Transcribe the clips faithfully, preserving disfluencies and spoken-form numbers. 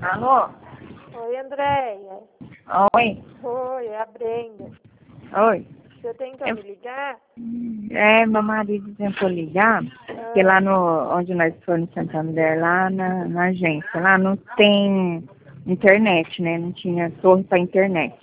Alô? Oi, Andréia. Oi? Oi, é a Brenda. Oi? Você tentou Eu- me ligar? É, meu marido tentou ligar, porque Ah, lá no, onde nós fomos em Santander, lá na, na agência, lá não tem internet, né? Não tinha torre para internet.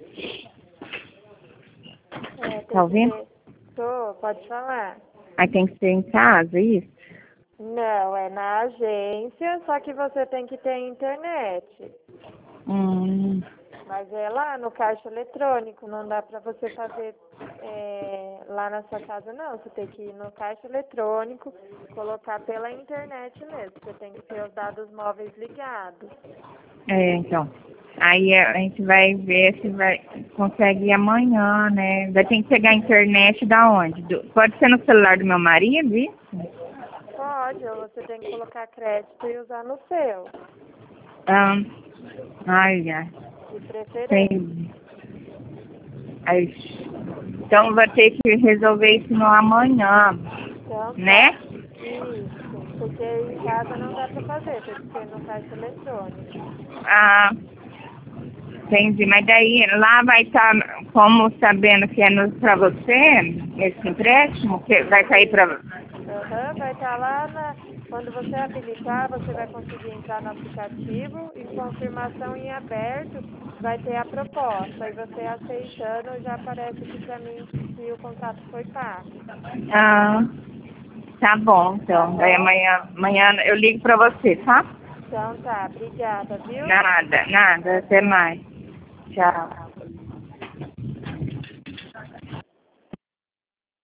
é, Tá tem que ouvindo? ser... Tô, pode falar. Aí tem que ser em casa, isso? Não, é na agência, só que você tem que ter internet. Hum, Mas é lá no caixa eletrônico, não dá pra você fazer é, lá na sua casa, não. Você tem que ir no caixa eletrônico, colocar pela internet mesmo. Você tem que ter os dados móveis ligados. é, então. Aí a gente vai ver se vai, consegue ir amanhã, né? Vai ter que pegar a internet da onde? Do- pode ser no celular do meu marido, isso? Pode, ou você tem que colocar crédito e usar no seu, Ah, ai, ai. de preferência. Tem. Ai, então vou ter que resolver isso no amanhã, Então né? tá. Isso, porque em casa não dá pra fazer, tem que ser no caixa eletrônico. Ah, entendi. Mas daí lá vai estar, como sabendo que é no, pra você, esse empréstimo, que vai cair pra. Aham, vai estar lá na. Quando você habilitar, você vai conseguir entrar no aplicativo, em confirmação em aberto, vai ter a proposta. E você aceitando, já aparece aqui pra mim que o contrato foi pago. Ah, tá bom, Tá então. Daí bom? amanhã, amanhã eu ligo pra você, tá? Então tá, obrigada, viu? Nada, nada. Até Até. mais. Tchau.